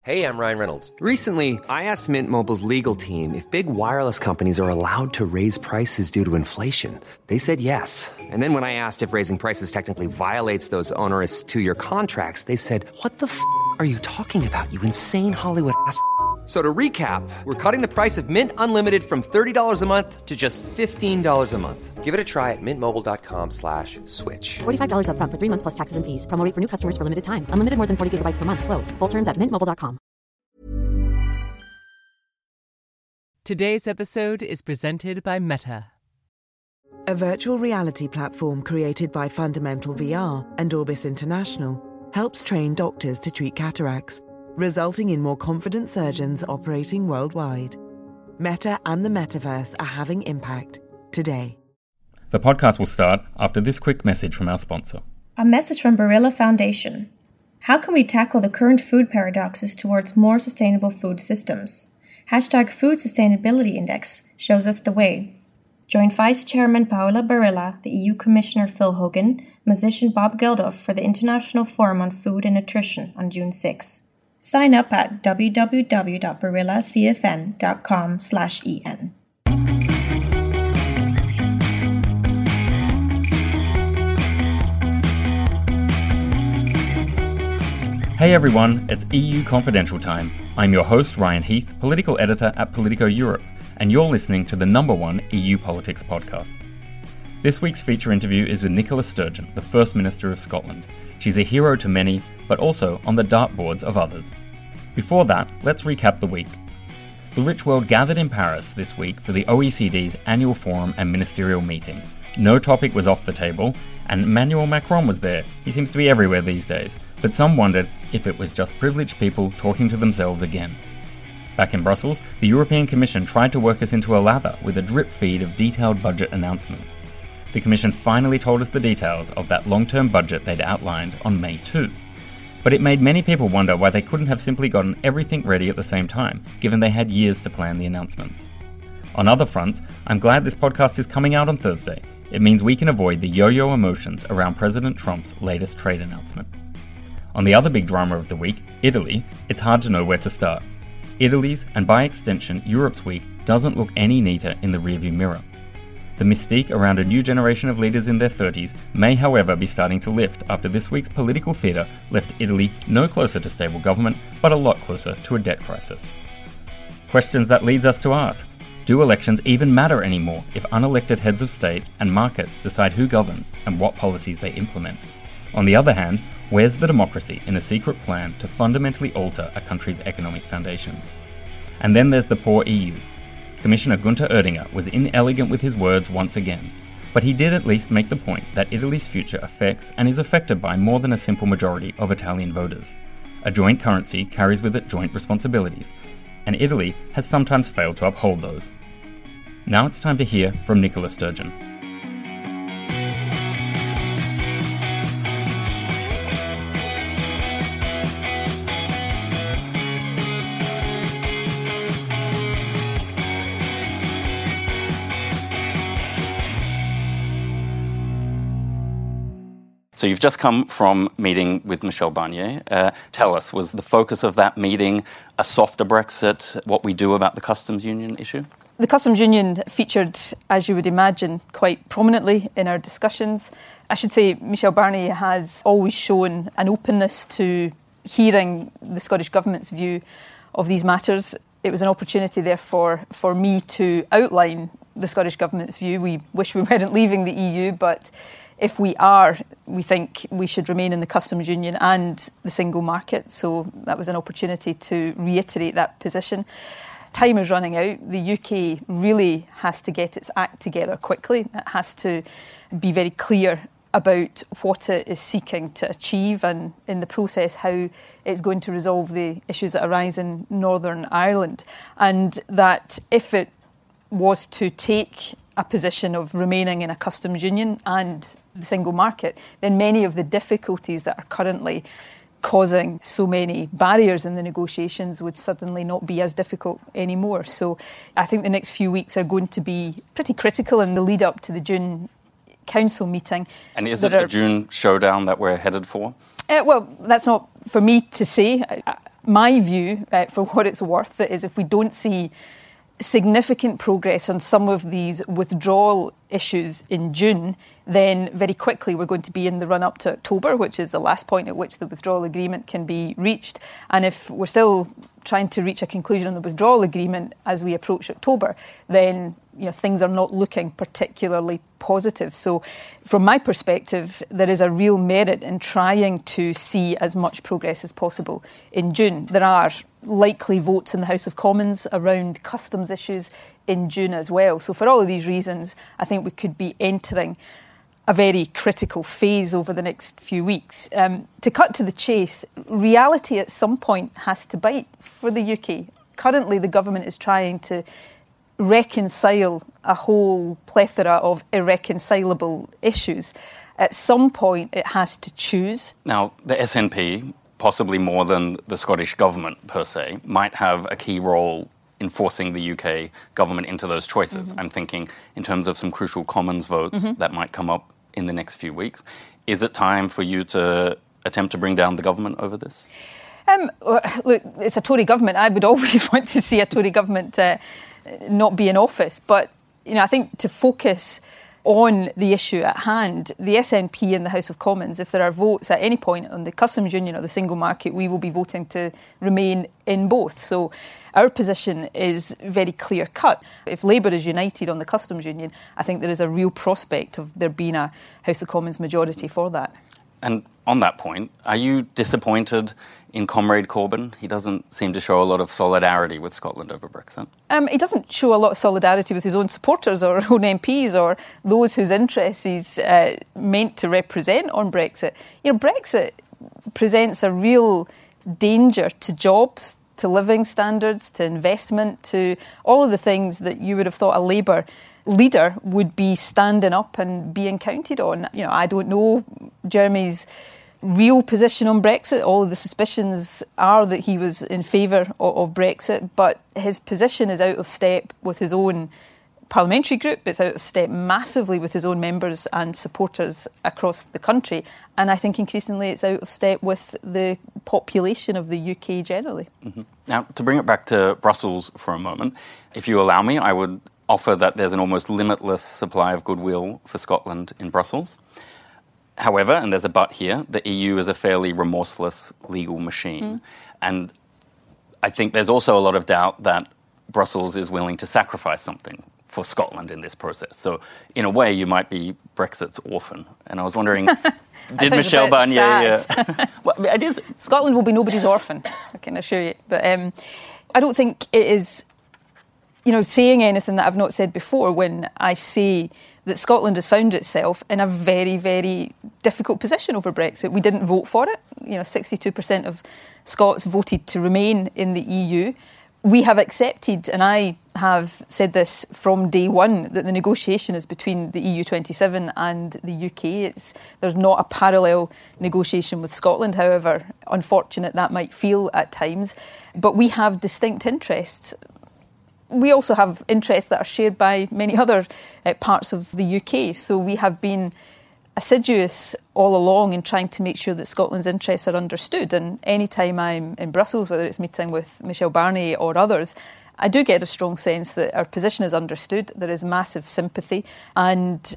Hey, I'm Ryan Reynolds. Recently, I asked Mint Mobile's legal team if big wireless companies are allowed to raise prices due to inflation. They said yes. And then when I asked if raising prices technically violates those onerous two-year contracts, they said, "What the f*** are you talking about, you insane Hollywood ass?" So to recap, we're cutting the price of Mint Unlimited from $30 a month to just $15 a month. Give it a try at mintmobile.com/switch. $45 up front for 3 months plus taxes and fees. Promo rate for new customers for limited time. Unlimited more than 40 gigabytes per month. Slows full terms at mintmobile.com. Today's episode is presented by Meta. A virtual reality platform created by Fundamental VR and Orbis International helps train doctors to treat cataracts, resulting in more confident surgeons operating worldwide. Meta and the metaverse are having impact today. The podcast will start after this quick message from our sponsor. A message from Barilla Foundation. How can we tackle the current food paradoxes towards more sustainable food systems? #Food Sustainability Index shows us the way. Join Vice Chairman Paola Barilla, the EU Commissioner Phil Hogan, musician Bob Geldof for the International Forum on Food and Nutrition on June 6. Sign up at www.barillacfn.com/en. Hey everyone, it's EU Confidential time. I'm your host, Ryan Heath, political editor at Politico Europe, and you're listening to the #1 EU Politics podcast. This week's feature interview is with Nicola Sturgeon, the First Minister of Scotland. She's a hero to many, but also on the dartboards of others. Before that, let's recap the week. The rich world gathered in Paris this week for the OECD's annual forum and ministerial meeting. No topic was off the table, and Emmanuel Macron was there. He seems to be everywhere these days, but some wondered if it was just privileged people talking to themselves again. Back in Brussels, the European Commission tried to work us into a lather with a drip feed of detailed budget announcements. The Commission finally told us the details of that long-term budget they'd outlined on May 2. But it made many people wonder why they couldn't have simply gotten everything ready at the same time, given they had years to plan the announcements. On other fronts, I'm glad this podcast is coming out on Thursday. It means we can avoid the yo-yo emotions around President Trump's latest trade announcement. On the other big drama of the week, Italy, it's hard to know where to start. Italy's, and by extension Europe's week, doesn't look any neater in the rearview mirror. The mystique around a new generation of leaders in their 30s may, however, be starting to lift after this week's political theatre left Italy no closer to stable government, but a lot closer to a debt crisis. Questions that leads us to ask: do elections even matter anymore if unelected heads of state and markets decide who governs and what policies they implement? On the other hand, where's the democracy in a secret plan to fundamentally alter a country's economic foundations? And then there's the poor EU. Commissioner Günther Oettinger was inelegant with his words once again, but he did at least make the point that Italy's future affects and is affected by more than a simple majority of Italian voters. A joint currency carries with it joint responsibilities, and Italy has sometimes failed to uphold those. Now it's time to hear from Nicola Sturgeon. So you've just come from meeting with Michel Barnier. Tell us, was the focus of that meeting a softer Brexit, what we do about the customs union issue? The customs union featured, as you would imagine, quite prominently in our discussions. I should say Michel Barnier has always shown an openness to hearing the Scottish Government's view of these matters. It was an opportunity, therefore, for me to outline the Scottish Government's view. We wish we weren't leaving the EU, but if we are, we think we should remain in the customs union and the single market. So that was an opportunity to reiterate that position. Time is running out. The UK really has to get its act together quickly. It has to be very clear about what it is seeking to achieve and, in the process, how it's going to resolve the issues that arise in Northern Ireland. And that if it was to take a position of remaining in a customs union and the single market, then many of the difficulties that are currently causing so many barriers in the negotiations would suddenly not be as difficult anymore. So I think the next few weeks are going to be pretty critical in the lead up to the June Council meeting. And is it a June showdown that we're headed for? Well, that's not for me to say. My view, for what it's worth, is if we don't see significant progress on some of these withdrawal issues in June, then very quickly we're going to be in the run-up to October, which is the last point at which the withdrawal agreement can be reached. And if we're still trying to reach a conclusion on the withdrawal agreement as we approach October, then things are not looking particularly positive. So from my perspective, there is a real merit in trying to see as much progress as possible in June. There are likely votes in the House of Commons around customs issues in June as well. So for all of these reasons, I think we could be entering a very critical phase over the next few weeks. To cut to the chase, reality at some point has to bite for the UK. Currently, the government is trying to reconcile a whole plethora of irreconcilable issues. At some point, it has to choose. Now, the SNP, possibly more than the Scottish Government per se, might have a key role in forcing the UK government into those choices. I'm thinking in terms of some crucial Commons votes that might come up in the next few weeks. Is it time for you to attempt to bring down the government over this? Look, it's a Tory government. I would always want to see a Tory government not be in office. But, I think to focus on the issue at hand, the SNP in the House of Commons, if there are votes at any point on the customs union or the single market, we will be voting to remain in both. So our position is very clear-cut. If Labour is united on the customs union, I think there is a real prospect of there being a House of Commons majority for that. And on that point, are you disappointed in Comrade Corbyn? He doesn't seem to show a lot of solidarity with Scotland over Brexit. He doesn't show a lot of solidarity with his own supporters or own MPs or those whose interests he's meant to represent on Brexit. Brexit presents a real danger to jobs, to living standards, to investment, to all of the things that you would have thought a Labour leader would be standing up and being counted on. I don't know Jeremy's real position on Brexit. All of the suspicions are that he was in favour of Brexit, but his position is out of step with his own parliamentary group. It's out of step massively with his own members and supporters across the country. And I think increasingly it's out of step with the population of the UK generally. Now, to bring it back to Brussels for a moment, if you allow me, I would offer that there's an almost limitless supply of goodwill for Scotland in Brussels. However, and there's a but here, the EU is a fairly remorseless legal machine. And I think there's also a lot of doubt that Brussels is willing to sacrifice something for Scotland in this process. So in a way, you might be Brexit's orphan. And I was wondering, did Michel Barnier... well, it is. Scotland will be nobody's orphan, I can assure you. But I don't think it is, saying anything that I've not said before when I say that Scotland has found itself in a very, very difficult position over Brexit. We didn't vote for it. 62% of Scots voted to remain in the EU. We have accepted, and I have said this from day one, that the negotiation is between the EU27 and the UK. There's not a parallel negotiation with Scotland, however unfortunate that might feel at times. But we have distinct interests. We also have interests that are shared by many other parts of the UK. So we have been assiduous all along in trying to make sure that Scotland's interests are understood. And any time I'm in Brussels, whether it's meeting with Michel Barnier or others, I do get a strong sense that our position is understood. There is massive sympathy. And,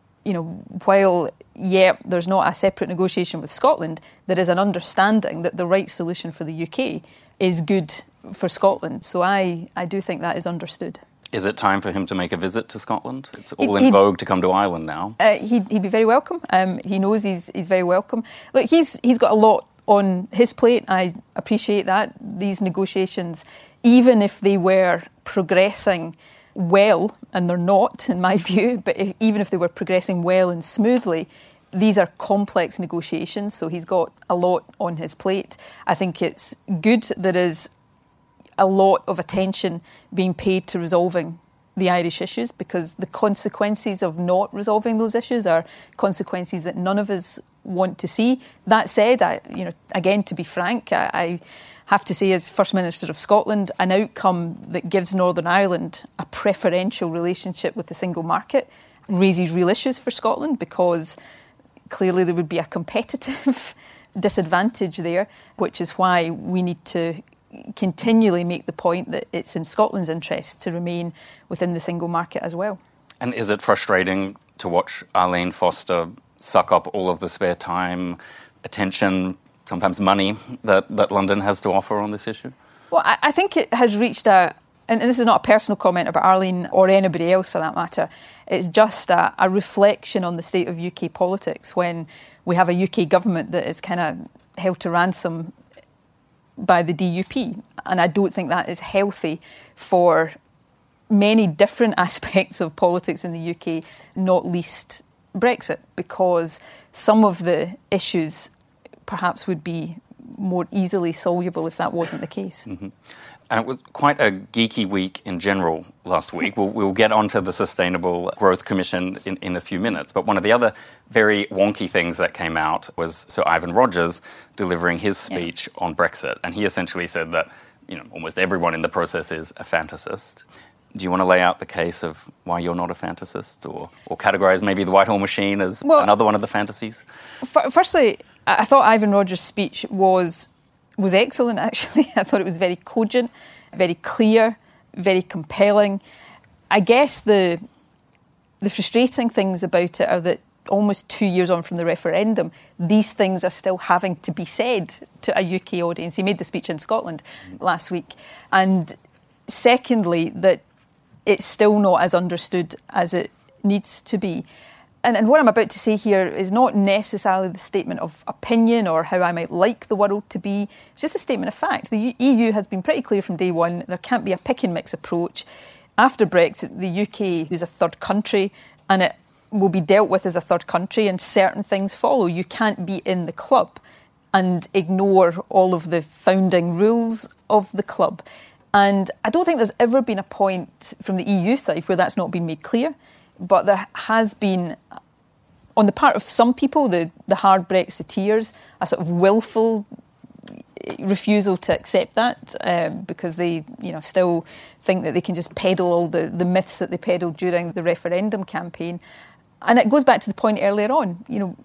while, there's not a separate negotiation with Scotland, there is an understanding that the right solution for the UK is good for Scotland. So I do think that is understood. Is it time for him to make a visit to Scotland? It's all in vogue to come to Ireland now. He'd be very welcome. He knows he's very welcome. Look, he's got a lot on his plate. I appreciate that. These negotiations, even if they were progressing well, and they're not, in my view, but even if they were progressing well and smoothly, these are complex negotiations, so he's got a lot on his plate. I think it's good there is a lot of attention being paid to resolving the Irish issues, because the consequences of not resolving those issues are consequences that none of us want to see. That said, again, to be frank, I have to say, as First Minister of Scotland, an outcome that gives Northern Ireland a preferential relationship with the single market raises real issues for Scotland, because clearly there would be a competitive disadvantage there, which is why we need to continually make the point that it's in Scotland's interest to remain within the single market as well. And is it frustrating to watch Arlene Foster suck up all of the spare time, attention, sometimes money that London has to offer on this issue? Well, I think it has reached and this is not a personal comment about Arlene or anybody else for that matter, it's just a reflection on the state of UK politics when we have a UK government that is kind of held to ransom by the DUP. And I don't think that is healthy for many different aspects of politics in the UK, not least Brexit, because some of the issues perhaps would be more easily soluble if that wasn't the case. Mm-hmm. And it was quite a geeky week in general last week. We'll get onto the Sustainable Growth Commission in a few minutes. But one of the other very wonky things that came out was Sir Ivan Rogers delivering his speech on Brexit. And he essentially said that, almost everyone in the process is a fantasist. Do you want to lay out the case of why you're not a fantasist or categorise maybe the Whitehall Machine as another one of the fantasies? Firstly, I thought Ivan Rogers' speech was excellent, actually. I thought it was very cogent, very clear, very compelling. I guess the frustrating things about it are that almost 2 years on from the referendum, these things are still having to be said to a UK audience. He made the speech in Scotland last week. And secondly, that it's still not as understood as it needs to be. And what I'm about to say here is not necessarily the statement of opinion or how I might like the world to be. It's just a statement of fact. The EU has been pretty clear from day one. There can't be a pick and mix approach. After Brexit, the UK is a third country and it will be dealt with as a third country, and certain things follow. You can't be in the club and ignore all of the founding rules of the club. And I don't think there's ever been a point from the EU side where that's not been made clear. But there has been, on the part of some people, the hard Brexiteers, a sort of willful refusal to accept that because they still think that they can just peddle all the myths that they peddled during the referendum campaign. And it goes back to the point earlier on.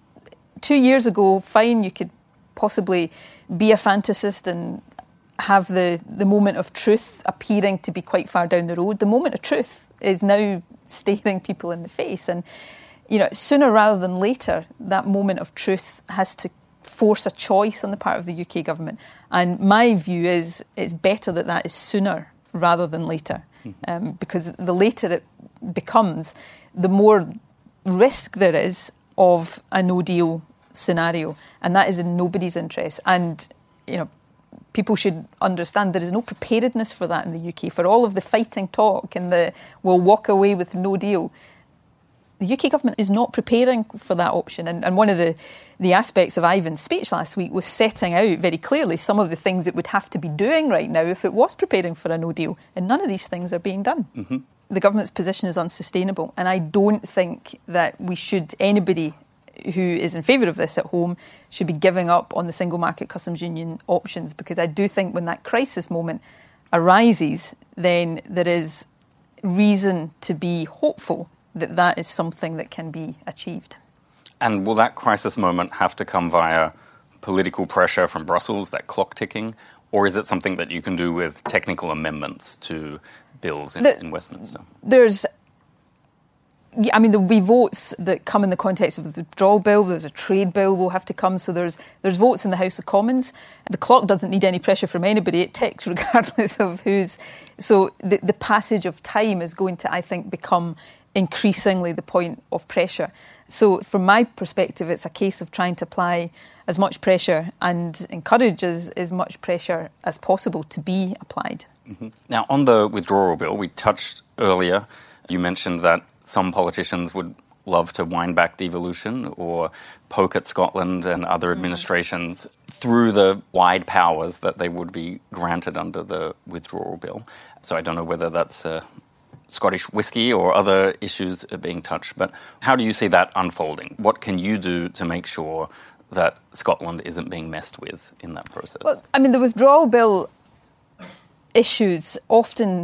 2 years ago, fine, you could possibly be a fantasist and have the moment of truth appearing to be quite far down the road. The moment of truth is now staring people in the face. And, sooner rather than later, that moment of truth has to force a choice on the part of the UK government. And my view is it's better that is sooner rather than later. Because the later it becomes, the more risk there is of a no-deal scenario. And that is in nobody's interest. And, people should understand there is no preparedness for that in the UK. For all of the fighting talk and we'll walk away with no deal, the UK government is not preparing for that option. And one of the aspects of Ivan's speech last week was setting out very clearly some of the things it would have to be doing right now if it was preparing for a no deal. And none of these things are being done. Mm-hmm. The government's position is unsustainable. And I don't think that anybody who is in favour of this at home should be giving up on the single market customs union options, because I do think when that crisis moment arises, then there is reason to be hopeful that is something that can be achieved. And will that crisis moment have to come via political pressure from Brussels, that clock ticking, or is it something that you can do with technical amendments to bills in Westminster? There'll be votes that come in the context of the withdrawal bill. There's a trade bill will have to come. So there's votes in the House of Commons. The clock doesn't need any pressure from anybody. It ticks regardless of who's... So the passage of time is going to, I think, become increasingly the point of pressure. So from my perspective, it's a case of trying to apply as much pressure and encourage as much pressure as possible to be applied. Mm-hmm. Now, on the withdrawal bill, we touched earlier, you mentioned that some politicians would love to wind back devolution or poke at Scotland and other administrations through the wide powers that they would be granted under the withdrawal bill. So I don't know whether that's Scottish whisky or other issues are being touched, but how do you see that unfolding? What can you do to make sure that Scotland isn't being messed with in that process? Well, the withdrawal bill issues often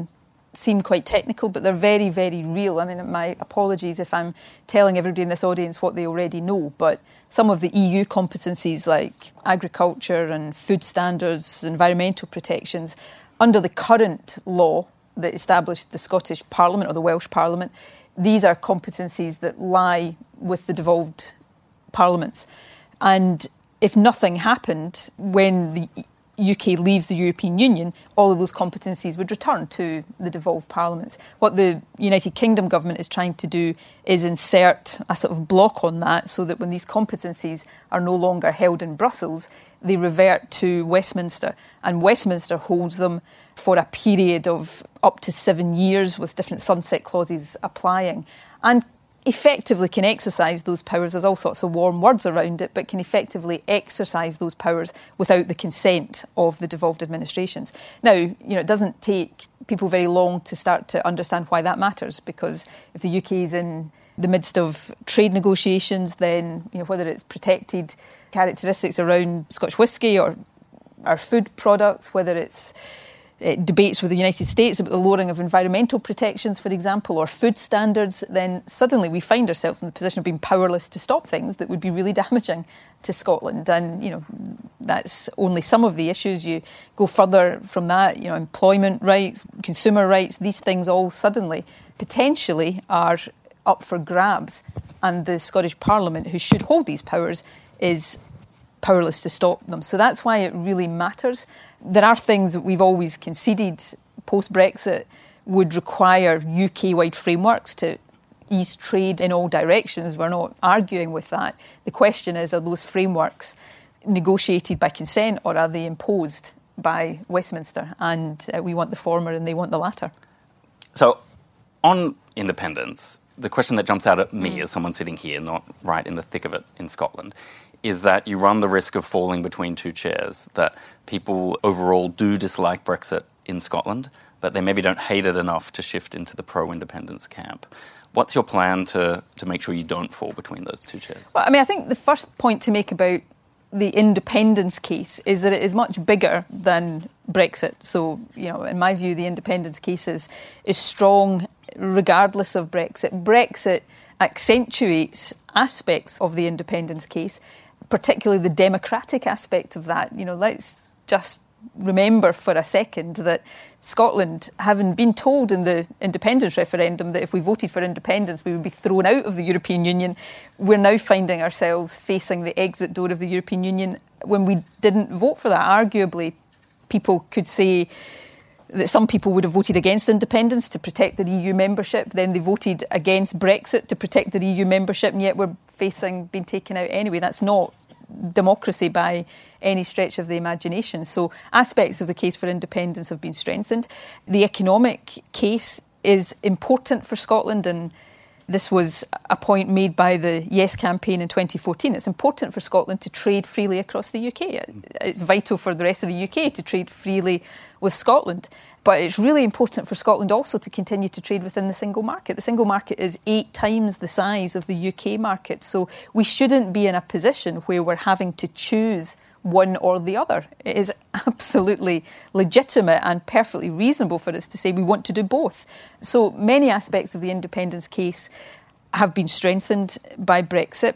seem quite technical, but they're very, very real. I mean, my apologies if I'm telling everybody in this audience what they already know, but some of the EU competencies like agriculture and food standards, environmental protections, under the current law that established the Scottish Parliament or the Welsh Parliament, these are competencies that lie with the devolved parliaments. And if nothing happened when the UK leaves the European Union, all of those competencies would return to the devolved parliaments. What the United Kingdom government is trying to do is insert a sort of block on that so that when these competencies are no longer held in Brussels, they revert to Westminster. And Westminster holds them for a period of up to 7 years with different sunset clauses applying. And effectively can exercise those powers. There's all sorts of warm words around it, but can effectively exercise those powers without the consent of the devolved administrations. Now, it doesn't take people very long to start to understand why that matters, because if the UK is in the midst of trade negotiations, then whether it's protected characteristics around Scotch whisky or our food products, whether it's debates with the United States about the lowering of environmental protections, for example, or food standards, then suddenly we find ourselves in the position of being powerless to stop things that would be really damaging to Scotland. And, that's only some of the issues. You go further from that, employment rights, consumer rights, these things all suddenly potentially are up for grabs. And the Scottish Parliament, who should hold these powers, is powerless to stop them. So that's why it really matters. There are things that we've always conceded post-Brexit would require UK-wide frameworks to ease trade in all directions. We're not arguing with that. The question is, are those frameworks negotiated by consent or are they imposed by Westminster? And we want the former and they want the latter. So on independence, the question that jumps out at me as someone sitting here, not right in the thick of it in Scotland, is that you run the risk of falling between two chairs, that people overall do dislike Brexit in Scotland, but they maybe don't hate it enough to shift into the pro-independence camp. What's your plan to make sure you don't fall between those two chairs? Well, I think the first point to make about the independence case is that it is much bigger than Brexit. So, in my view, the independence case is strong regardless of Brexit. Brexit accentuates aspects of the independence case, particularly the democratic aspect of that. Let's just remember for a second that Scotland, having been told in the independence referendum that if we voted for independence we would be thrown out of the European Union, we're now finding ourselves facing the exit door of the European Union when we didn't vote for that. Arguably, people could say that some people would have voted against independence to protect their EU membership, then they voted against Brexit to protect their EU membership, and yet we're facing being taken out anyway. That's not democracy by any stretch of the imagination. So aspects of the case for independence have been strengthened. The economic case is important for Scotland, and this was a point made by the Yes campaign in 2014. It's important for Scotland to trade freely across the UK. It's vital for the rest of the UK to trade freely with Scotland. But it's really important for Scotland also to continue to trade within the single market. The single market is 8 times the size of the UK market. So we shouldn't be in a position where we're having to choose one or the other. It is absolutely legitimate and perfectly reasonable for us to say we want to do both. So many aspects of the independence case have been strengthened by Brexit.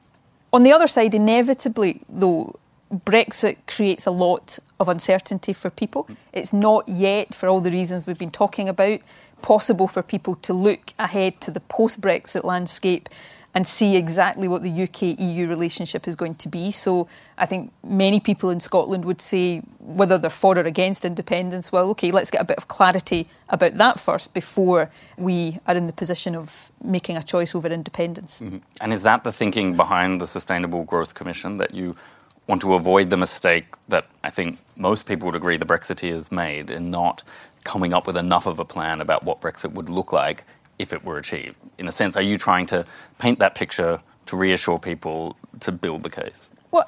On the other side, inevitably, though, Brexit creates a lot of uncertainty for people. It's not yet, for all the reasons we've been talking about, possible for people to look ahead to the post-Brexit landscape and see exactly what the UK-EU relationship is going to be. So I think many people in Scotland would say, whether they're for or against independence, well, OK, let's get a bit of clarity about that first before we are in the position of making a choice over independence. Mm-hmm. And is that the thinking behind the Sustainable Growth Commission, that you want to avoid the mistake that I think most people would agree the Brexiteers made in not coming up with enough of a plan about what Brexit would look like if it were achieved? In a sense, are you trying to paint that picture to reassure people, to build the case? Well,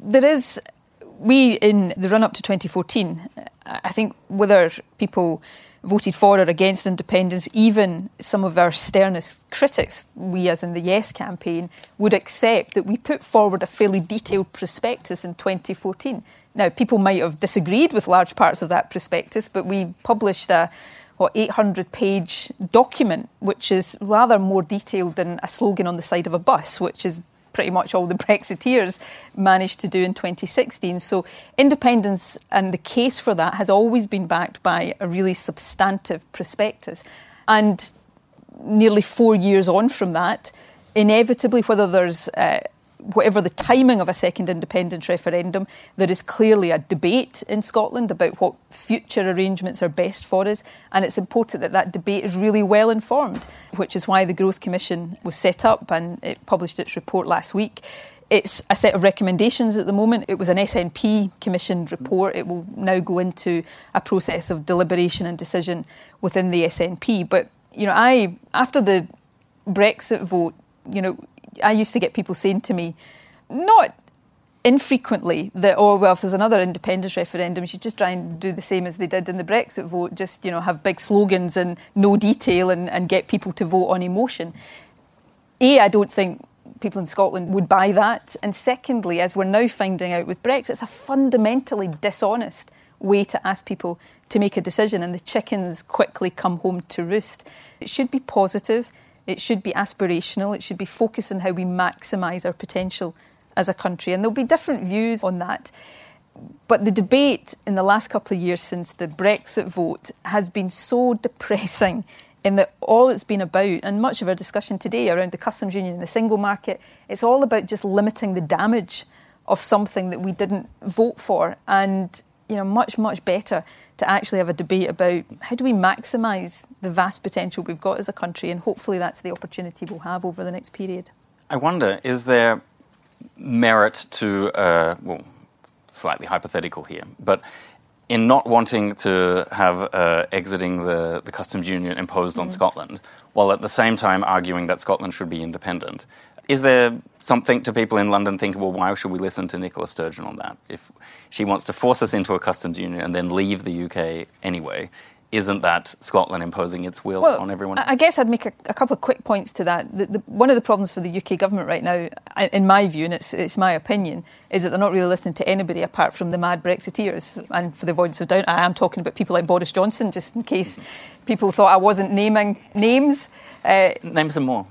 we in the run-up to 2014, I think whether people voted for or against independence, even some of our sternest critics, we as in the Yes campaign, would accept that we put forward a fairly detailed prospectus in 2014. Now, people might have disagreed with large parts of that prospectus, but we published a 800-page document, which is rather more detailed than a slogan on the side of a bus, which is pretty much all the Brexiteers managed to do in 2016. So independence and the case for that has always been backed by a really substantive prospectus. And nearly 4 years on from that, inevitably, whatever the timing of a second independence referendum, there is clearly a debate in Scotland about what future arrangements are best for us, and it's important that that debate is really well informed, which is why the Growth Commission was set up and it published its report last week. It's a set of recommendations at the moment. It was an SNP commissioned report. It will now go into a process of deliberation and decision within the SNP. But, after the Brexit vote, I used to get people saying to me, not infrequently, that, if there's another independence referendum, you should just try and do the same as they did in the Brexit vote, just, have big slogans and no detail and get people to vote on emotion. I don't think people in Scotland would buy that. And secondly, as we're now finding out with Brexit, it's a fundamentally dishonest way to ask people to make a decision, and the chickens quickly come home to roost. It should be positive. It should be aspirational. It should be focused on how we maximise our potential as a country. And there'll be different views on that. But the debate in the last couple of years since the Brexit vote has been so depressing in that all it's been about, and much of our discussion today around the customs union and the single market, it's all about just limiting the damage of something that we didn't vote for. And, much, much better to actually have a debate about how do we maximise the vast potential we've got as a country, and hopefully that's the opportunity we'll have over the next period. I wonder, is there merit to, slightly hypothetical here, but in not wanting to have exiting the customs union imposed on Scotland, while at the same time arguing that Scotland should be independent, is there something to people in London thinking, well, why should we listen to Nicola Sturgeon on that? If she wants to force us into a customs union and then leave the UK anyway, isn't that Scotland imposing its will on everyone else? I guess I'd make a couple of quick points to that. One of the problems for the UK government right now, in my view, and it's my opinion, is that they're not really listening to anybody apart from the mad Brexiteers. And for the avoidance of doubt, I am talking about people like Boris Johnson, just in case people thought I wasn't naming names. Name some more.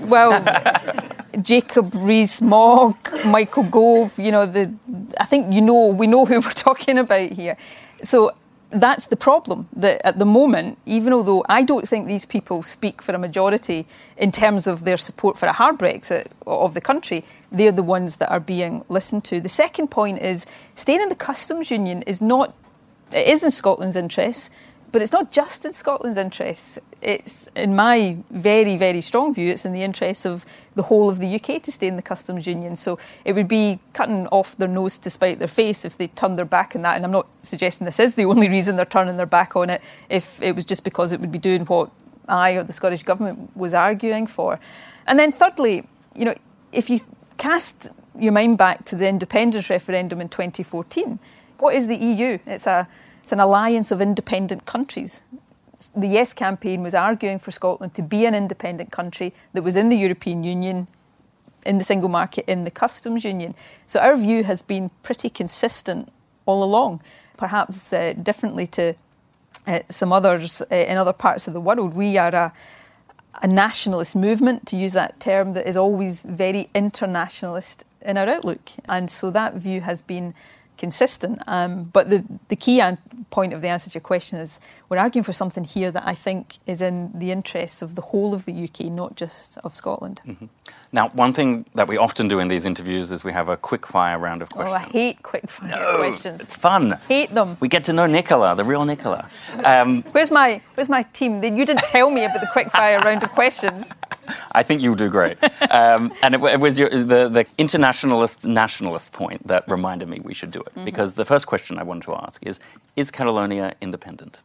Jacob Rees-Mogg, Michael Gove, I think we know who we're talking about here. So that's the problem, that at the moment, even although I don't think these people speak for a majority in terms of their support for a hard Brexit of the country, they're the ones that are being listened to. The second point is staying in the customs union it is in Scotland's interests, but it's not just in Scotland's interests. It's, in my very, very strong view, it's in the interests of the whole of the UK to stay in the customs union. So it would be cutting off their nose to spite their face if they turned their back on that. And I'm not suggesting this is the only reason they're turning their back on it, if it was just because it would be doing what I or the Scottish Government was arguing for. And then thirdly, if you cast your mind back to the independence referendum in 2014, what is the EU? It's an alliance of independent countries. The Yes campaign was arguing for Scotland to be an independent country that was in the European Union, in the single market, in the customs union. So our view has been pretty consistent all along, perhaps differently to some others in other parts of the world. We are a nationalist movement, to use that term, that is always very internationalist in our outlook. And so that view has been consistent. But the key point of the answer to your question is we're arguing for something here that I think is in the interests of the whole of the UK, not just of Scotland. Mm-hmm. Now, one thing that we often do in these interviews is we have a quick-fire round of questions. Oh, I hate quick-fire questions. It's fun. Hate them. We get to know Nicola, the real Nicola. Where's my team? You didn't tell me about the quick-fire round of questions. I think you'll do great. And it was the internationalist nationalist point that reminded me we should do it. Mm-hmm. Because the first question I wanted to ask is Catalonia independent?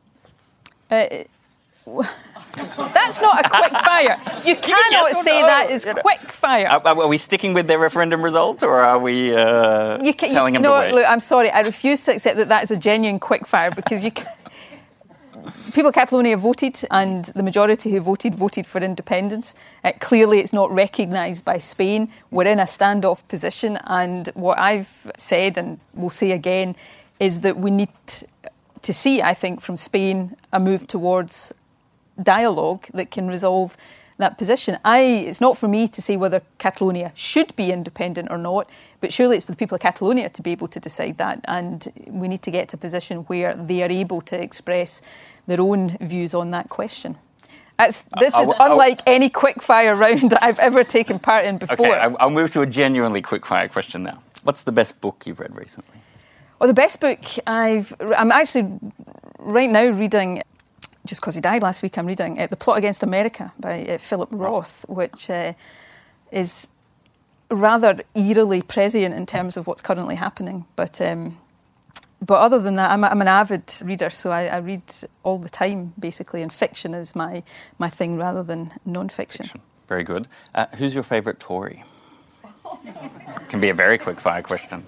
That's not a quick fire. You cannot say that is quick fire. Are we sticking with their referendum result, or are we telling them to wait? Look, I'm sorry. I refuse to accept that is a genuine quick fire, because people of Catalonia voted, and the majority who voted for independence. Clearly, it's not recognised by Spain. We're in a standoff position, and what I've said, and will say again, is that we need to see, I think, from Spain a move towards dialogue that can resolve that position. It's not for me to say whether Catalonia should be independent or not, but surely it's for the people of Catalonia to be able to decide that, and we need to get to a position where they are able to express their own views on that question. This is unlike any quickfire round that I've ever taken part in before. Okay, I'll move to a genuinely quickfire question now. What's the best book you've read recently? Well, the best book I'm actually right now reading, just because he died last week, I'm reading The Plot Against America by Philip Roth, which is rather eerily prescient in terms of what's currently happening. But other than that, I'm an avid reader, so I read all the time, basically, and fiction is my thing rather than non-fiction. Very good. Who's your favourite Tory? Can be a very quick-fire question.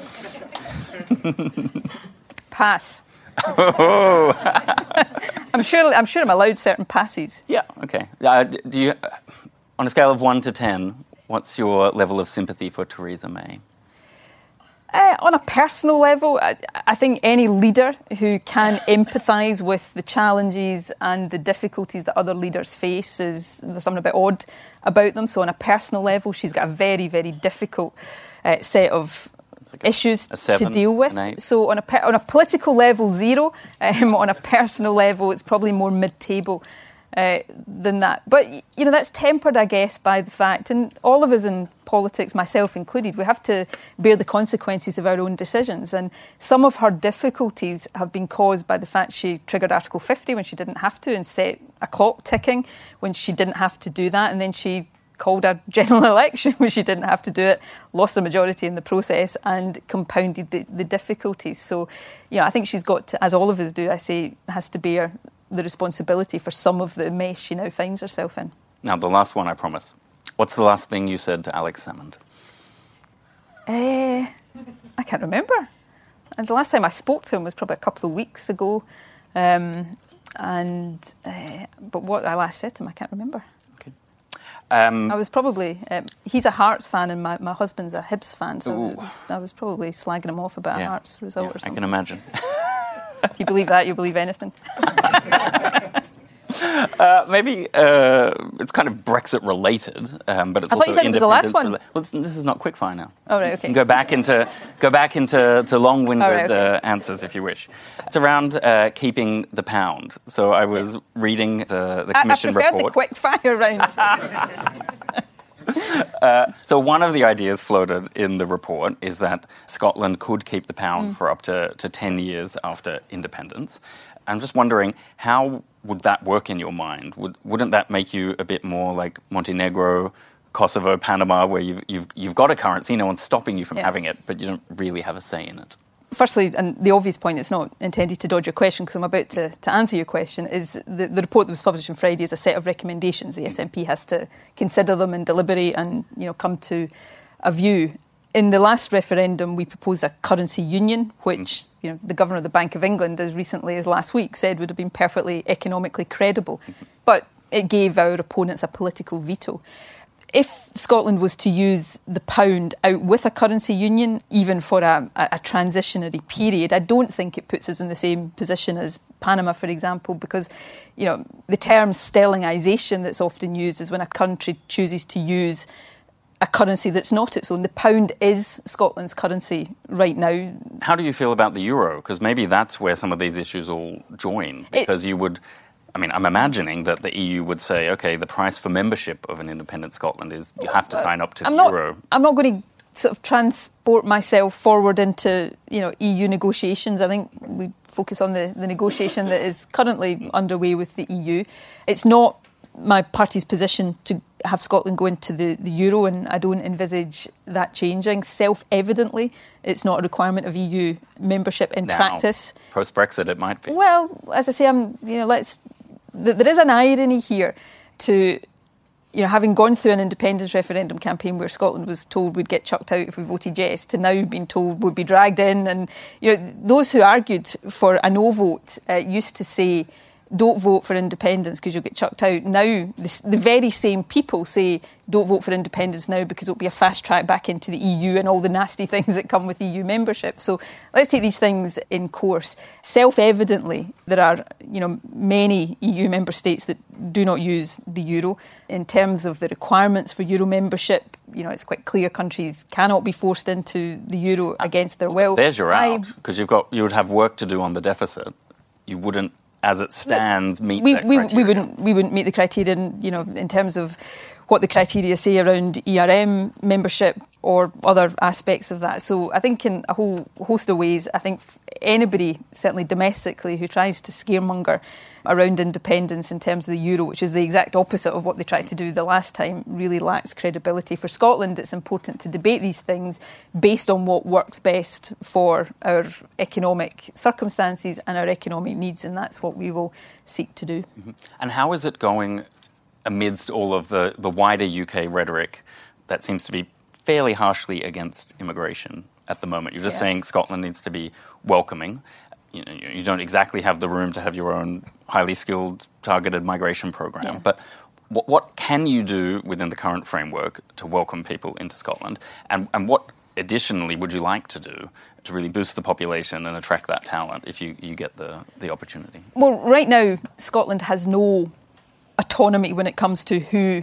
Pass. Oh. I'm sure I'm allowed certain passes. Yeah, okay. Do you, on a scale of 1 to 10, what's your level of sympathy for Theresa May? On a personal level, I think any leader who can empathise with the challenges and the difficulties that other leaders face there's something a bit odd about them. So on a personal level, she's got a very, very difficult set of issues to deal with. So on a political level, 0. On a personal level, it's probably more mid-table than that. But, that's tempered, I guess, by the fact, and all of us in politics, myself included, we have to bear the consequences of our own decisions. And some of her difficulties have been caused by the fact she triggered Article 50 when she didn't have to, and set a clock ticking when she didn't have to do that. And then she called a general election when she didn't have to do it, lost a majority in the process, and compounded the difficulties. So, I think she's got to, as all of us do, has to bear the responsibility for some of the mess she now finds herself in. Now, the last one, I promise. What's the last thing you said to Alex Salmond? I can't remember. And the last time I spoke to him was probably a couple of weeks ago. But what I last said to him, I can't remember. Okay. I was probably... he's a Hearts fan and my husband's a Hibs fan, so I was probably slagging him off about a Hearts result or something. I can imagine. If you believe that, you'll believe anything. Maybe it's kind of Brexit related, but it's I thought you said it was the last one. Well, this is not quickfire now. Oh, right, okay. You can go back into long-winded answers if you wish. It's around keeping the pound. So I was reading the Commission report. I preferred the quickfire round. So one of the ideas floated in the report is that Scotland could keep the pound for up to 10 years after independence. I'm just wondering, how would that work in your mind? Wouldn't that make you a bit more like Montenegro, Kosovo, Panama, where you've got a currency, no one's stopping you from having it, but you don't really have a say in it? Firstly, and the obvious point, it's not intended to dodge your question because I'm about to answer your question, is the report that was published on Friday is a set of recommendations. The SNP has to consider them and deliberate and come to a view. In the last referendum, we proposed a currency union, which the Governor of the Bank of England, as recently as last week, said would have been perfectly economically credible. But it gave our opponents a political veto. If Scotland was to use the pound out with a currency union, even for a transitionary period, I don't think it puts us in the same position as Panama, for example, because the term sterlingisation that's often used is when a country chooses to use a currency that's not its own. The pound is Scotland's currency right now. How do you feel about the euro? Because maybe that's where some of these issues all join. Because I'm imagining that the EU would say, OK, the price for membership of an independent Scotland is you have to sign up to the euro. I'm not going to sort of transport myself forward into EU negotiations. I think we focus on the negotiation that is currently underway with the EU. It's not my party's position to have Scotland go into the euro, and I don't envisage that changing. Self-evidently, it's not a requirement of EU membership in practice. Post-Brexit, it might be. Well, as I say, there is an irony here to, having gone through an independence referendum campaign where Scotland was told we'd get chucked out if we voted yes, to now being told we'd be dragged in. And, those who argued for a no vote used to say don't vote for independence because you'll get chucked out. Now, the very same people say, don't vote for independence now because it'll be a fast track back into the EU and all the nasty things that come with EU membership. So let's take these things in course. Self-evidently, there are many EU member states that do not use the euro. In terms of the requirements for euro membership, it's quite clear countries cannot be forced into the euro against their will. There's your out, because you would have work to do on the deficit. You wouldn't, as it stands, meet that criteria. We wouldn't meet the criteria, in terms of what the criteria say around ERM membership or other aspects of that. So I think in a whole host of ways, I think anybody, certainly domestically, who tries to scaremonger around independence in terms of the euro, which is the exact opposite of what they tried to do the last time, really lacks credibility. For Scotland, it's important to debate these things based on what works best for our economic circumstances and our economic needs, and that's what we will seek to do. Mm-hmm. And how is it going amidst all of the wider UK rhetoric that seems to be fairly harshly against immigration at the moment? You're just saying Scotland needs to be welcoming. You don't exactly have the room to have your own highly skilled targeted migration program. Yeah. But what can you do within the current framework to welcome people into Scotland? And what additionally would you like to do to really boost the population and attract that talent if you get the opportunity? Well, right now, Scotland has no autonomy when it comes to who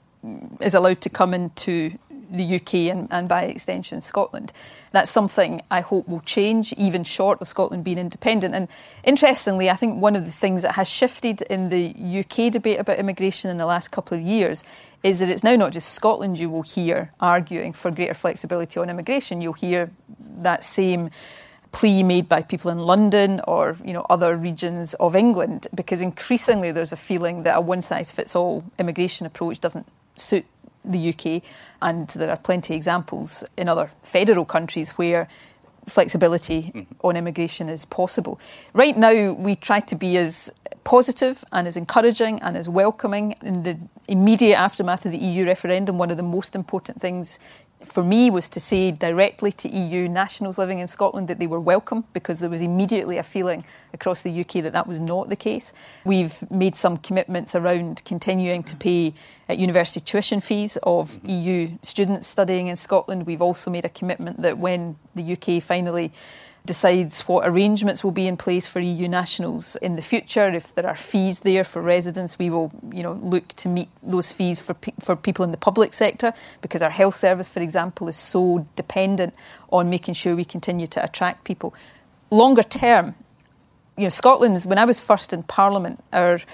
is allowed to come into the UK and by extension Scotland. That's something I hope will change, even short of Scotland being independent. And interestingly, I think one of the things that has shifted in the UK debate about immigration in the last couple of years is that it's now not just Scotland you will hear arguing for greater flexibility on immigration. You'll hear that same plea made by people in London or other regions of England, because increasingly there's a feeling that a one-size-fits-all immigration approach doesn't suit the UK, and there are plenty of examples in other federal countries where flexibility on immigration is possible. Right now, we try to be as positive and as encouraging and as welcoming. In the immediate aftermath of the EU referendum, one of the most important things for me was to say directly to EU nationals living in Scotland that they were welcome, because there was immediately a feeling across the UK that was not the case. We've made some commitments around continuing to pay university tuition fees of EU students studying in Scotland. We've also made a commitment that when the UK finally decides what arrangements will be in place for EU nationals in the future, if there are fees there for residents, we will look to meet those fees for people in the public sector, because our health service, for example, is so dependent on making sure we continue to attract people. Longer term, Scotland's, when I was first in Parliament,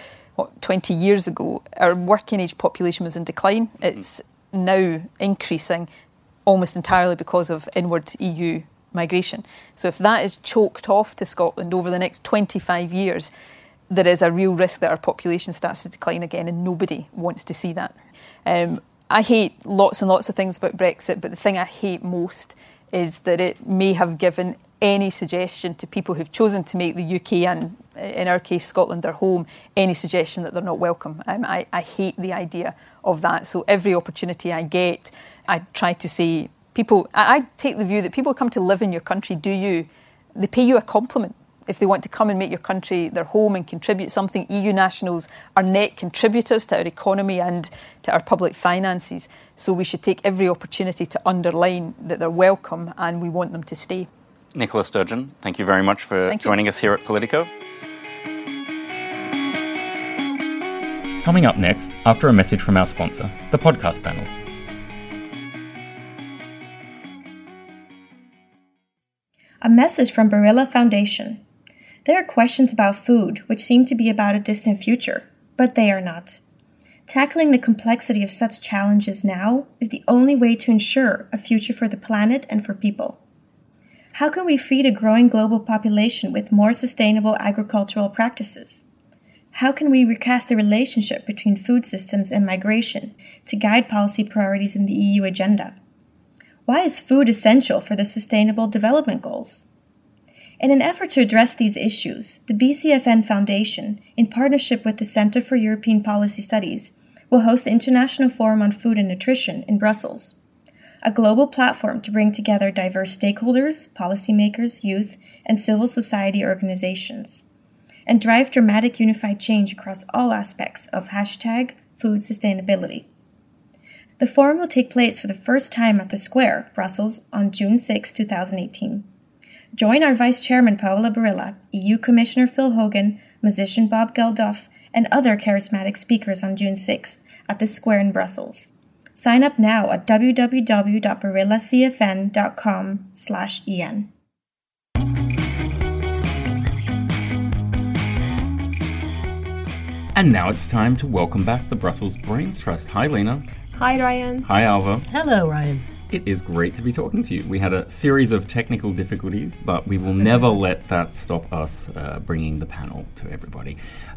20 years ago, our working age population was in decline. It's now increasing almost entirely because of inward EU migration. So if that is choked off to Scotland over the next 25 years, there is a real risk that our population starts to decline again, and nobody wants to see that. I hate lots and lots of things about Brexit, but the thing I hate most is that it may have given any suggestion to people who've chosen to make the UK, and in our case Scotland, their home, any suggestion that they're not welcome. I hate the idea of that. So every opportunity I get, I try to say, I take the view that people come to live in your country, they pay you a compliment if they want to come and make your country their home and contribute something. EU nationals are net contributors to our economy and to our public finances. So we should take every opportunity to underline that they're welcome and we want them to stay. Nicola Sturgeon, thank you very much for joining us here at Politico. Coming up next, after a message from our sponsor, the Podcast Panel. A message from Barilla Foundation. There are questions about food which seem to be about a distant future, but they are not. Tackling the complexity of such challenges now is the only way to ensure a future for the planet and for people. How can we feed a growing global population with more sustainable agricultural practices? How can we recast the relationship between food systems and migration to guide policy priorities in the EU agenda? Why is food essential for the Sustainable Development Goals? In an effort to address these issues, the BCFN Foundation, in partnership with the Centre for European Policy Studies, will host the International Forum on Food and Nutrition in Brussels, a global platform to bring together diverse stakeholders, policymakers, youth, and civil society organizations. and drive dramatic unified change across all aspects of #food sustainability. The forum will take place for the first time at the Square, Brussels, on June 6, 2018. Join our Vice Chairman Paola Barilla, EU Commissioner Phil Hogan, musician Bob Geldof, and other charismatic speakers on June 6th at the Square in Brussels. Sign up now at www.barillacfn.com/en. And now it's time to welcome back the Brussels Brains Trust. Hi, Lena. Hi, Ryan. Hi, Alva. Hello, Ryan. It is great to be talking to you. We had a series of technical difficulties, but we will never let that stop us bringing the panel to everybody.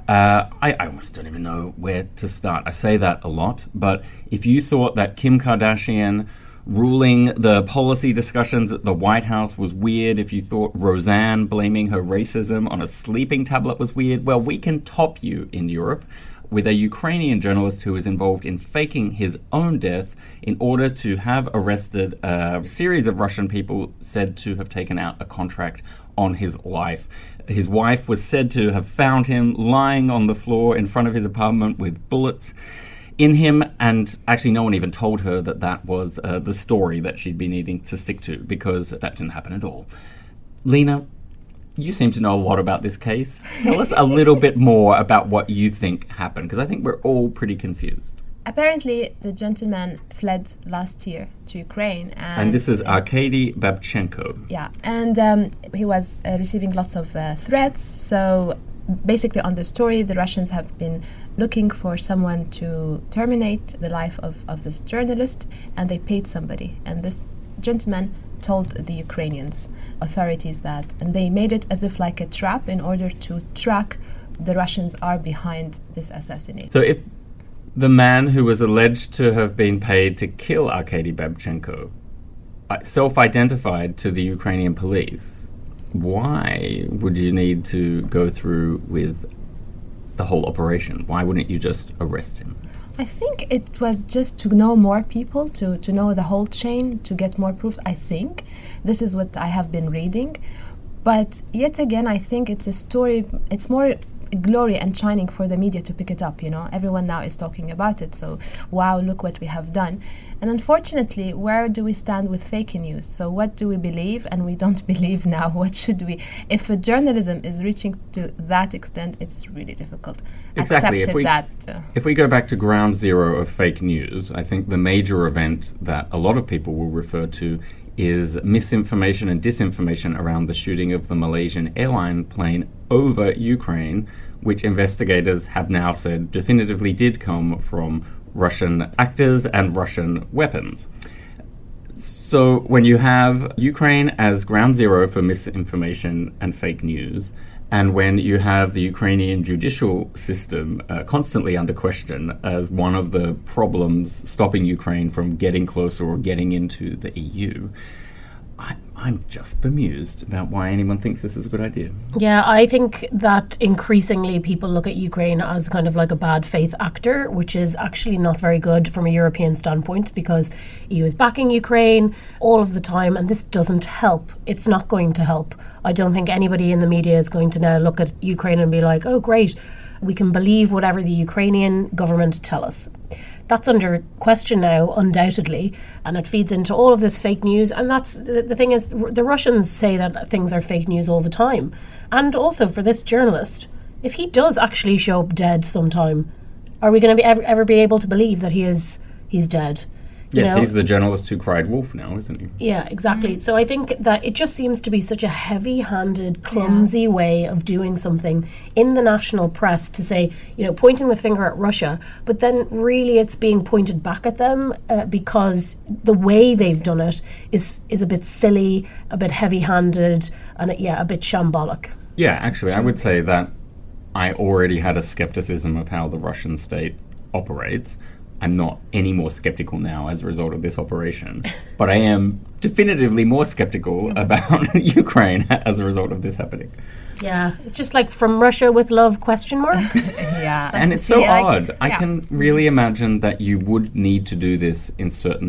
I almost don't even know where to start. I say that a lot, but if you thought that Kim Kardashian ruling the policy discussions at the White House was weird, if you thought Roseanne blaming her racism on a sleeping tablet was weird, well, we can top you in Europe with a Ukrainian journalist who was involved in faking his own death in order to have arrested a series of Russian people said to have taken out a contract on his life. His wife was said to have found him lying on the floor in front of his apartment with bullets in him, and actually no one even told her that that was the story that she'd been needing to stick to, because that didn't happen at all. Lena, you seem to know a lot about this case. Tell us a little bit more about what you think happened, because I think we're all pretty confused. Apparently, the gentleman fled last year to Ukraine. And this is Arkady Babchenko. Yeah, and he was receiving lots of threats. So basically on the story, the Russians have been looking for someone to terminate the life of this journalist, and they paid somebody. And this gentleman told the Ukrainians authorities that, and they made it as if like a trap in order to track the Russians are behind this assassination. So if the man who was alleged to have been paid to kill Arkady Babchenko self-identified to the Ukrainian police, why would you need to go through with the whole operation? Why wouldn't you just arrest him? I think it was just to know more people, to know the whole chain, to get more proof. I think this is what I have been reading. But yet again, I think it's a story, it's more glory and shining for the media to pick it up, you know. Everyone now is talking about it, so wow, look what we have done. And unfortunately, where do we stand with fake news? So what do we believe and we don't believe now? What should we? If journalism is reaching to that extent, it's really difficult. Exactly. If we go back to ground zero of fake news, I think the major event that a lot of people will refer to is misinformation and disinformation around the shooting of the Malaysian airline plane over Ukraine, which investigators have now said definitively did come from Russian actors and Russian weapons. So when you have Ukraine as ground zero for misinformation and fake news, and when you have the Ukrainian judicial system constantly under question as one of the problems stopping Ukraine from getting closer or getting into the EU, I'm just bemused about why anyone thinks this is a good idea. Yeah, I think that increasingly people look at Ukraine as kind of like a bad faith actor, which is actually not very good from a European standpoint, because EU is backing Ukraine all of the time, and this doesn't help. It's not going to help. I don't think anybody in the media is going to now look at Ukraine and be like, oh, great, we can believe whatever the Ukrainian government tell us. That's under question now, undoubtedly, and it feeds into all of this fake news. And that's the thing is, the Russians say that things are fake news all the time. And also for this journalist, if he does actually show up dead sometime, are we going to be ever be able to believe that he's dead? Yes, he's the journalist who cried wolf now, isn't he? Yeah, exactly. So I think that it just seems to be such a heavy-handed, clumsy way of doing something in the national press to say, pointing the finger at Russia, but then really it's being pointed back at them because the way they've done it is a bit silly, a bit heavy-handed, and a bit shambolic. Yeah, actually, I would say that I already had a skepticism of how the Russian state operates. I'm not any more skeptical now as a result of this operation, but I am definitively more skeptical about Ukraine as a result of this happening. Yeah, it's just like from Russia with love ? Yeah. And it's so odd. I can really imagine that you would need to do this in certain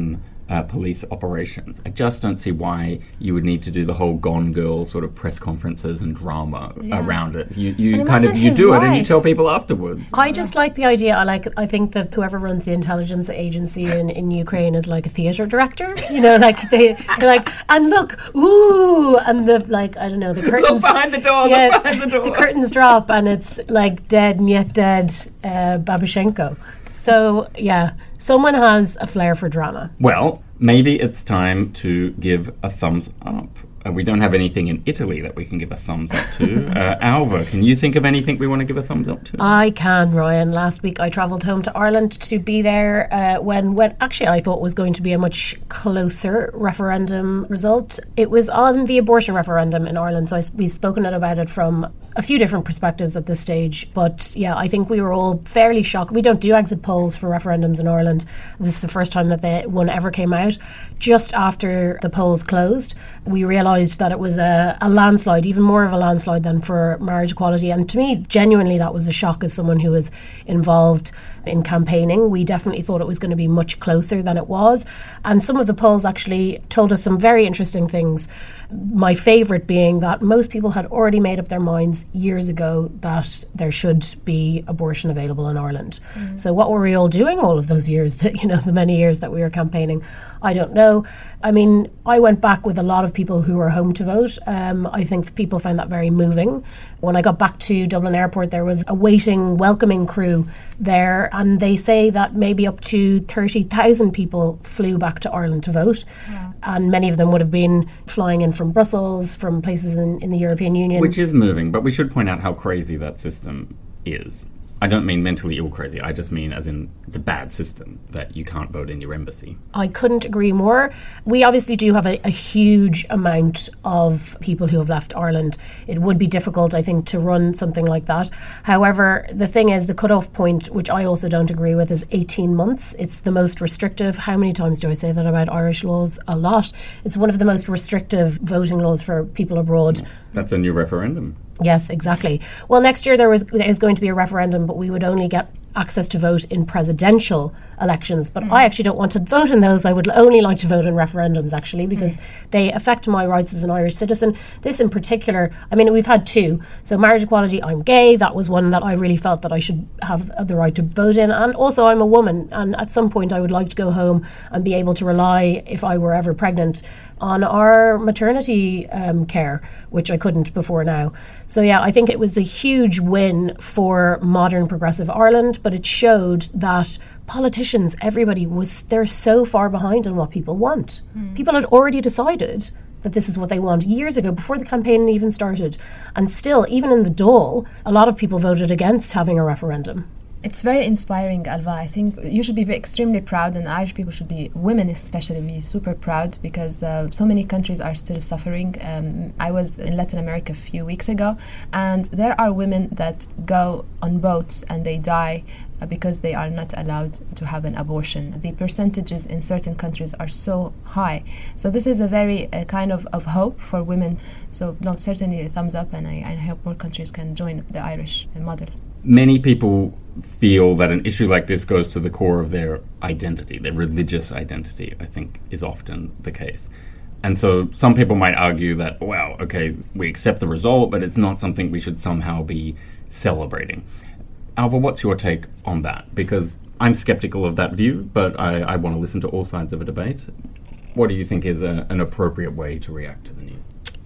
police operations. I just don't see why you would need to do the whole Gone Girl sort of press conferences and drama around it. You kind of you do it and you tell people afterwards. I just like the idea. I think that whoever runs the intelligence agency in Ukraine is like a theatre director. You know, like they're like, and look, ooh, and the like, I don't know, the curtains look behind the door. Yeah, look behind the door. The curtains drop and it's like dead and yet dead Babyshenko. So, yeah, someone has a flair for drama. Well, maybe it's time to give a thumbs up. We don't have anything in Italy that we can give a thumbs up to. Alva, can you think of anything we want to give a thumbs up to? I can, Ryan. Last week I travelled home to Ireland to be there when actually I thought was going to be a much closer referendum result. It was on the abortion referendum in Ireland, so we've spoken about it from a few different perspectives at this stage. But yeah, I think we were all fairly shocked. We don't do exit polls for referendums in Ireland. This is the first time that one ever came out. Just after the polls closed, we realised that it was a landslide, even more of a landslide than for marriage equality. And to me, genuinely, that was a shock as someone who was involved in campaigning. We definitely thought it was going to be much closer than it was. And some of the polls actually told us some very interesting things. My favourite being that most people had already made up their minds years ago that there should be abortion available in Ireland. So what were we all doing all of those years, the many years that we were campaigning? I don't know. I mean, I went back with a lot of people who were home to vote. I think people found that very moving. When I got back to Dublin Airport, there was a waiting, welcoming crew there, and they say that maybe up to 30,000 people flew back to Ireland to vote. Yeah. And many of them would have been flying in from Brussels, from places in the European Union. Which is moving, but we should point out how crazy that system is. I don't mean mentally ill crazy. I just mean as in it's a bad system that you can't vote in your embassy. I couldn't agree more. We obviously do have a huge amount of people who have left Ireland. It would be difficult, I think, to run something like that. However, the thing is, the cutoff point, which I also don't agree with, is 18 months. It's the most restrictive. How many times do I say that about Irish laws? A lot. It's one of the most restrictive voting laws for people abroad. That's a new referendum. Yes, exactly. Well, next year there is going to be a referendum, but we would only get access to vote in presidential elections. But I actually don't want to vote in those. I would only like to vote in referendums, actually, because they affect my rights as an Irish citizen. This in particular, I mean, we've had two. So marriage equality, I'm gay. That was one that I really felt that I should have the right to vote in. And also I'm a woman. And at some point I would like to go home and be able to rely, if I were ever pregnant, on our maternity care, which I couldn't before now. So yeah, I think it was a huge win for modern progressive Ireland, but it showed that politicians, everybody they're so far behind on what people want. People had already decided that this is what they want years ago, before the campaign even started. And still, even in the Dáil, a lot of people voted against having a referendum. It's very inspiring, Alva. I think you should be extremely proud, and Irish people should be, women especially, be super proud, because so many countries are still suffering. I was in Latin America a few weeks ago, and there are women that go on boats and they die because they are not allowed to have an abortion. The percentages in certain countries are so high. So this is a very kind of hope for women. So no, certainly a thumbs up, and I hope more countries can join the Irish model. Many people feel that an issue like this goes to the core of their identity, their religious identity, I think is often the case. And so some people might argue that, well, okay, we accept the result, but it's not something we should somehow be celebrating. Alva, what's your take on that? Because I'm skeptical of that view, but I want to listen to all sides of a debate. What do you think is an appropriate way to react to the news?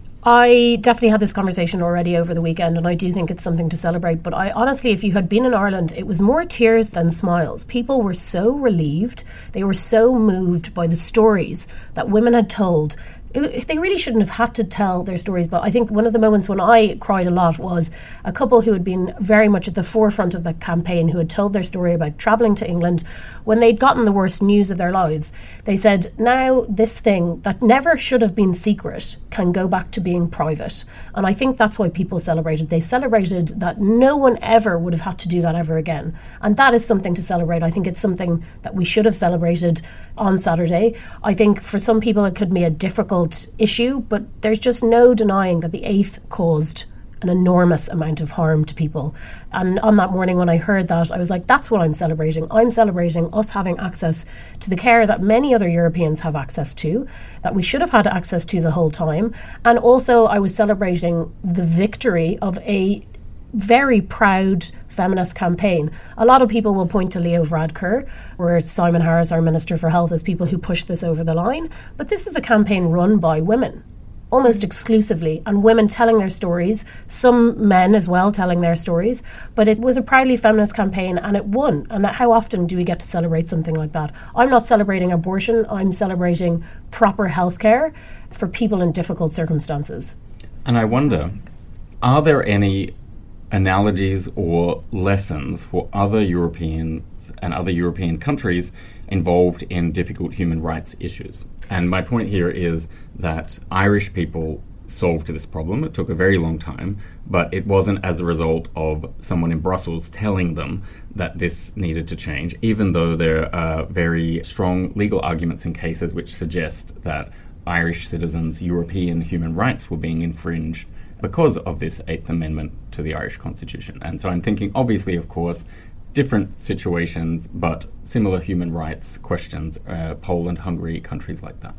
I definitely had this conversation already over the weekend, and I do think it's something to celebrate. But I honestly, if you had been in Ireland, it was more tears than smiles. People were so relieved. They were so moved by the stories that women had told. They really shouldn't have had to tell their stories, but I think one of the moments when I cried a lot was a couple who had been very much at the forefront of the campaign, who had told their story about travelling to England when they'd gotten the worst news of their lives. They said, now this thing that never should have been secret can go back to being private. And I think that's why people celebrated. They celebrated that no one ever would have had to do that ever again. And that is something to celebrate. I think it's something that we should have celebrated on Saturday. I think for some people it could be a difficult issue, but there's just no denying that the 8th caused an enormous amount of harm to people. And on that morning when I heard that, I was like, that's what I'm celebrating. I'm celebrating us having access to the care that many other Europeans have access to, that we should have had access to the whole time. And also I was celebrating the victory of a very proud feminist campaign. A lot of people will point to Leo Varadkar or Simon Harris, our Minister for Health, as people who pushed this over the line. But this is a campaign run by women, almost exclusively, and women telling their stories, some men as well telling their stories. But it was a proudly feminist campaign and it won. And how often do we get to celebrate something like that? I'm not celebrating abortion, I'm celebrating proper healthcare for people in difficult circumstances. And I wonder, are there any analogies or lessons for other Europeans and other European countries involved in difficult human rights issues? And my point here is that Irish people solved this problem. It took a very long time, but it wasn't as a result of someone in Brussels telling them that this needed to change, even though there are very strong legal arguments in cases which suggest that Irish citizens' European human rights were being infringed because of this Eighth Amendment to the Irish Constitution. And so I'm thinking, obviously, of course, different situations, but similar human rights questions, Poland, Hungary, countries like that.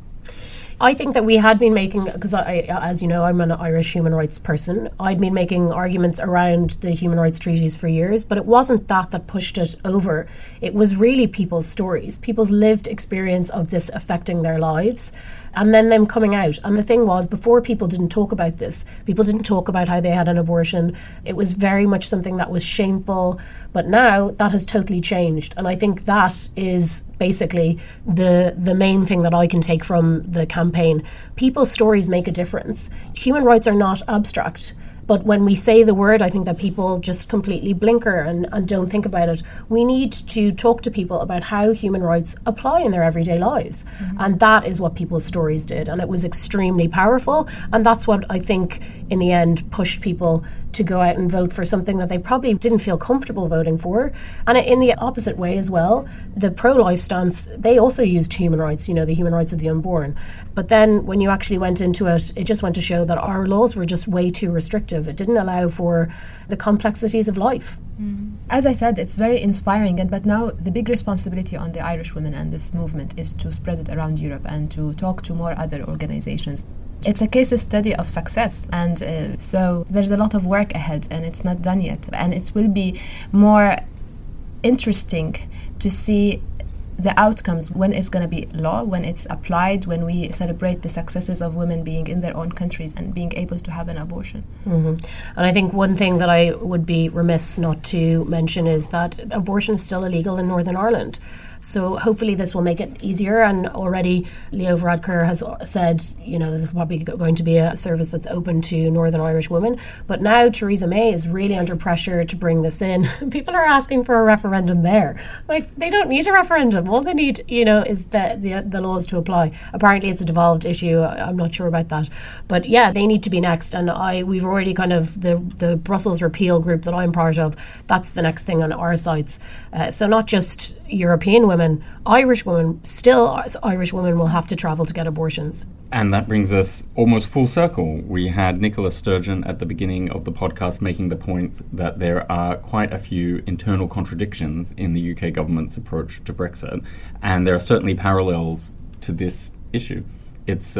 I think that we had been making, because as you know, I'm an Irish human rights person, I'd been making arguments around the human rights treaties for years, but it wasn't that pushed it over. It was really people's stories, people's lived experience of this affecting their lives, and then them coming out. And the thing was, before, people didn't talk about this. People didn't talk about how they had an abortion. It was very much something that was shameful. But now that has totally changed. And I think that is basically the main thing that I can take from the campaign. People's stories make a difference. Human rights are not abstract. But when we say the word, I think that people just completely blinker and don't think about it. We need to talk to people about how human rights apply in their everyday lives. Mm-hmm. And that is what people's stories did. And it was extremely powerful. And that's what I think, in the end, pushed people to go out and vote for something that they probably didn't feel comfortable voting for. And in the opposite way as well, the pro-life stance, they also used human rights, the human rights of the unborn. But then when you actually went into it, it just went to show that our laws were just way too restrictive. It didn't allow for the complexities of life. As I said, it's very inspiring, but now the big responsibility on the Irish women and this movement is to spread it around Europe and to talk to more other organizations. It's a case study of success, and so there's a lot of work ahead, and it's not done yet. And it will be more interesting to see the outcomes when it's going to be law, when it's applied, when we celebrate the successes of women being in their own countries and being able to have an abortion. Mm-hmm. And I think one thing that I would be remiss not to mention is that abortion is still illegal in Northern Ireland. So hopefully this will make it easier. And already Leo Varadkar has said, this is probably going to be a service that's open to Northern Irish women. But now Theresa May is really under pressure to bring this in. People are asking for a referendum there. Like, they don't need a referendum. All they need, is the laws to apply. Apparently it's a devolved issue. I'm not sure about that. But yeah, they need to be next. And we've already kind of, the Brussels repeal group that I'm part of, that's the next thing on our sites. So not just European women, Irish women, still Irish women will have to travel to get abortions. And that brings us almost full circle. We had Nicola Sturgeon at the beginning of the podcast making the point that there are quite a few internal contradictions in the UK government's approach to Brexit, and there are certainly parallels to this issue. It's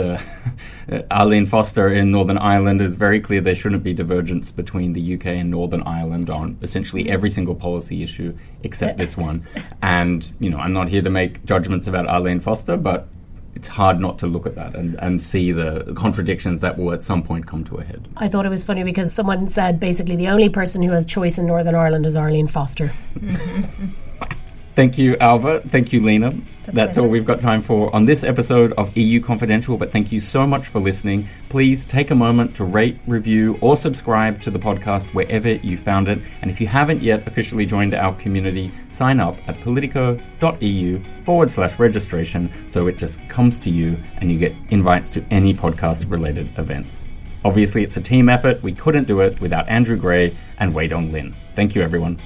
Arlene Foster in Northern Ireland is very clear there shouldn't be divergence between the UK and Northern Ireland on essentially every single policy issue except this one. And, I'm not here to make judgments about Arlene Foster, but it's hard not to look at that and see the contradictions that will at some point come to a head. I thought it was funny because someone said basically the only person who has choice in Northern Ireland is Arlene Foster. Thank you, Alva. Thank you, Lena. That's all we've got time for on this episode of EU Confidential, but thank you so much for listening. Please take a moment to rate, review, or subscribe to the podcast wherever you found it. And if you haven't yet officially joined our community, sign up at politico.eu/registration so it just comes to you and you get invites to any podcast-related events. Obviously, it's a team effort. We couldn't do it without Andrew Gray and Wei Dong Lin. Thank you, everyone.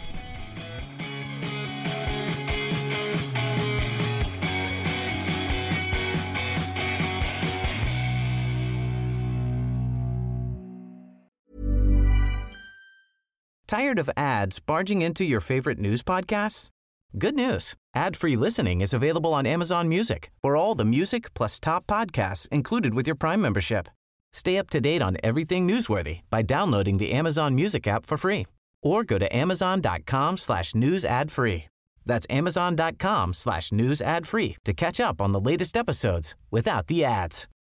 Tired of ads barging into your favorite news podcasts? Good news. Ad-free listening is available on Amazon Music for all the music plus top podcasts included with your Prime membership. Stay up to date on everything newsworthy by downloading the Amazon Music app for free or go to amazon.com/news ad free. That's amazon.com/news ad free to catch up on the latest episodes without the ads.